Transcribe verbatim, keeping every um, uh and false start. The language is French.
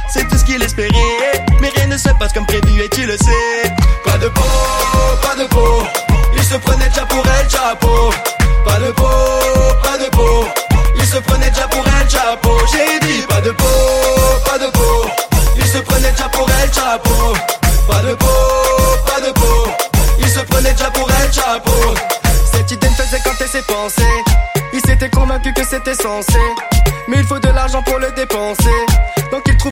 c'est tout ce qu'il espérait. Mais rien ne se passe comme prévu et tu le sais. Pas de peau, pas de peau, il se prenait déjà pour El Chapo. Pas de peau, pas de peau, il se prenait déjà pour El Chapo. J'ai dit pas de peau, pas de peau, il se prenait déjà pour El Chapo. Pas de peau, pas de peau, il se prenait déjà pour El Chapo. Cette idée me faisait canter ses pensées. Il s'était convaincu que c'était censé, mais il faut de l'argent pour le dépenser. Donc il trouve